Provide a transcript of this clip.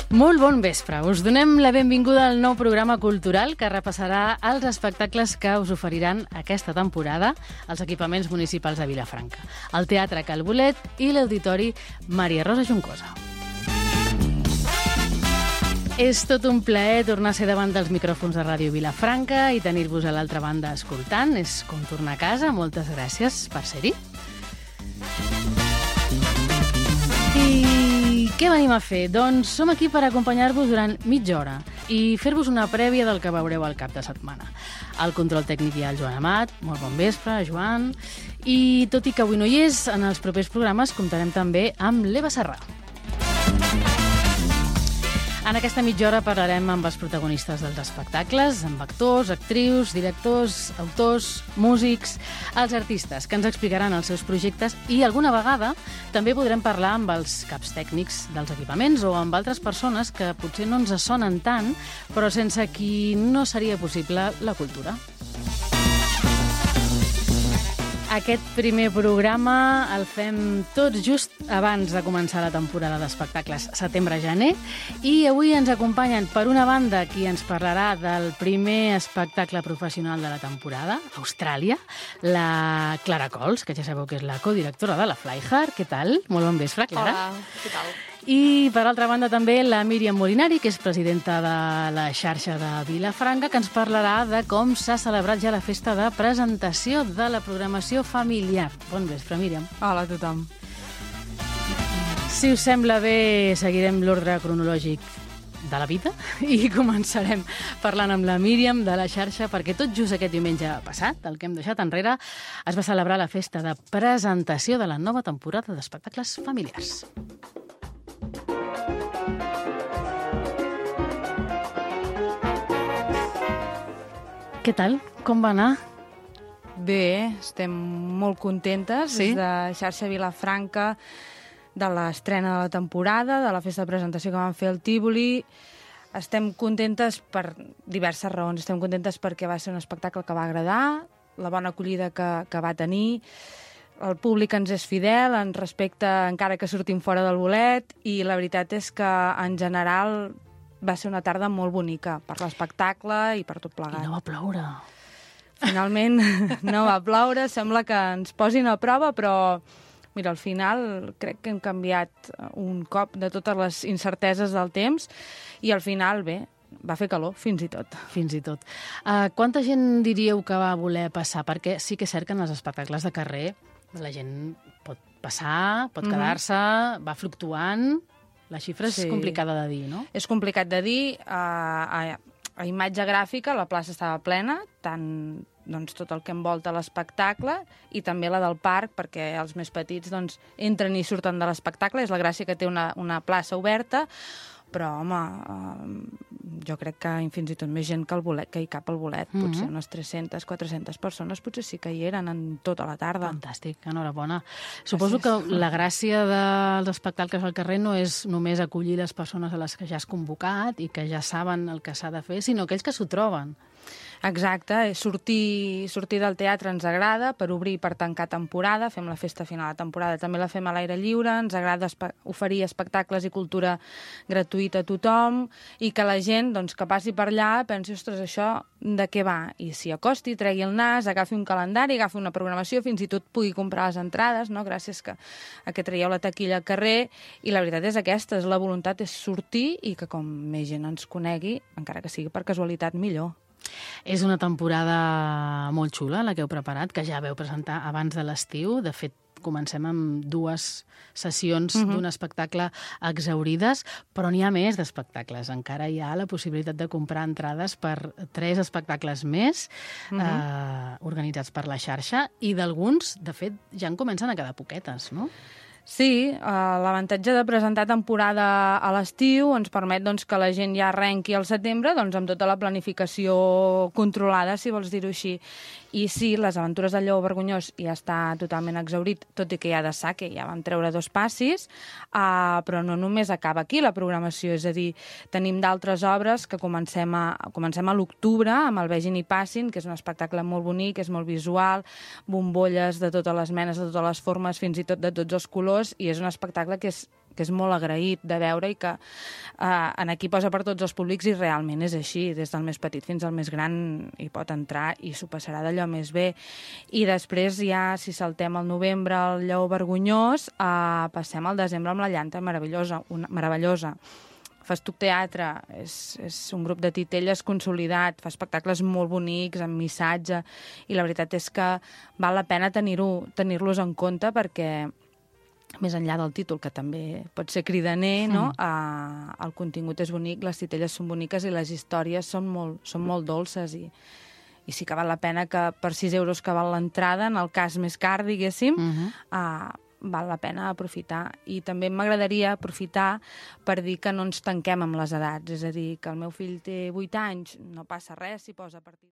Molt bon vespre. Us donem la benvinguda al nou programa cultural que repassarà els espectacles que us oferiran aquesta temporada als equipaments municipals de Vilafranca, el Teatre Cal Bolet i l'Auditori Maria Rosa Juncosa. És tot un plaer tornar a ser davant dels micròfons de Ràdio Vilafranca i tenir-vos a l'altra banda escoltant. És com tornar a casa. Moltes gràcies per ser-hi. I què venim a fer? Doncs som aquí per acompanyar-vos durant mitja hora i fer-vos una prèvia del que veureu al cap de setmana. Al control tècnic hi ha el Joan Amat. Molt bon vespre, Joan. I tot i que avui no hi és, en els propers programes comptarem també amb l'Eva Serrà. En aquesta mitja hora parlarem amb els protagonistes dels espectacles, amb actors, actrius, directors, autors, músics, els artistes que ens explicaran els seus projectes i alguna vegada també podrem parlar amb els caps tècnics dels equipaments o amb altres persones que potser no ens sonen tant, però sense qui no seria possible la cultura. Aquest primer programa el fem tot just abans de començar la temporada d'espectacles setembre-gener i avui ens acompanyen, per una banda, qui ens parlarà del primer espectacle professional de la temporada, Austràlia, la Clara Cols, que ja sabeu que és la codirectora de la Flyhard. Què tal? Molt bon vespre, Clara. Hola, què tal? I, per altra banda, també la Míriam Molinari, que és presidenta de la xarxa de Vilafranca, que ens parlarà de com s'ha celebrat ja la festa de presentació de la programació familiar. Bon vespre, Míriam. Hola a tothom. Si us sembla bé, seguirem l'ordre cronològic de la vida i començarem parlant amb la Míriam de la xarxa, perquè tot just aquest diumenge passat, el que hem deixat enrere, es va celebrar la festa de presentació de la nova temporada d'espectacles familiars. Què tal? Com va anar? Bé, estem molt contentes Sí? des de xarxa Vilafranca de l'estrena de la temporada, de la festa de presentació que vam fer al Tívoli. Estem contentes per diverses raons. Estem contentes perquè va ser un espectacle que va agradar, la bona acollida que va tenir, el públic ens és fidel, ens respecta encara que sortim fora del bolet, i la veritat és que en general va ser una tarda molt bonica per l'espectacle i per tot plegat. I no va ploure. Finalment no va ploure, sembla que ens posin a prova, però mira, al final crec que hem canviat un cop de totes les incerteses del temps i al final, bé, va fer calor, fins i tot. Fins i tot. Quanta gent diríeu que va voler passar? Perquè sí que és cert que en els espectacles de carrer la gent pot passar, pot quedar-se, va fluctuant. La xifra és complicada de dir, no? És complicat de dir. A imatge gràfica la plaça estava plena, tant doncs, tot el que envolta l'espectacle i també la del parc, perquè els més petits doncs, entren i surten de l'espectacle. És la gràcia que té una plaça oberta, però, home, jo crec que fins i tot més gent que el bolet, que hi cap al bolet. Potser unes 300, 400 persones potser sí que hi eren en tota la tarda. Fantàstic, enhorabona. Suposo que la gràcia dels espectacles al carrer no és només acollir les persones a les que ja has convocat i que ja saben el que s'ha de fer, sinó aquells que s'ho troben. Exacte, sortir del teatre ens agrada per obrir i per tancar temporada, fem la festa final de temporada, també la fem a l'aire lliure, ens agrada oferir espectacles i cultura gratuïta a tothom i que la gent doncs, que passi per allà pensi, ostres, això de què va? I s'hi acosti, tregui el nas, agafi un calendari, agafi una programació, fins i tot pugui comprar les entrades, no? Gràcies a que traieu la taquilla al carrer, i la veritat és aquesta, la voluntat és sortir i que com més gent ens conegui, encara que sigui per casualitat, millor. És una temporada molt xula, la que heu preparat, que ja veu presentar abans de l'estiu. De fet, comencem amb 2 sessions d'un espectacle exhaurides, però n'hi ha més d'espectacles. Encara hi ha la possibilitat de comprar entrades per 3 espectacles més organitzats per la xarxa, i d'alguns, de fet, ja en comencen a quedar poquetes, no? Sí, l'avantatge de presentar temporada a l'estiu ens permet doncs, que la gent ja arrenqui al setembre doncs, amb tota la planificació controlada, si vols dir-ho així. I sí, les aventures del Lleó Vergonyós ja està totalment exhaurit, tot i que ja de saque ja vam treure 2 passis, però no només acaba aquí la programació, és a dir, tenim d'altres obres que comencem a l'octubre amb el Vegin i Passin, que és un espectacle molt bonic, és molt visual, bombolles de totes les menes, de totes les formes, fins i tot de tots els colors, i és un espectacle que que és molt agraït de veure i que en aquí posa per tots els públics i realment és així, des del més petit fins al més gran hi pot entrar i s'ho passarà d'allò més bé. I després ja, si saltem al novembre el Lleó Vergonyós, passem al desembre amb La Llanta meravellosa. Festuc Teatre és un grup de titelles consolidat, fa espectacles molt bonics, amb missatge, i la veritat és que val la pena tenir-los en compte perquè, més enllà del títol, que també pot ser cridaner, no? El contingut és bonic, les titelles són boniques i les històries són molt dolces i sí que val la pena que per 6 euros que val l'entrada, en el cas més car, diguéssim, val la pena aprofitar. I també m'agradaria aprofitar per dir que no ens tanquem amb les edats. És a dir, que el meu fill té 8 anys, no passa res si posa a partir...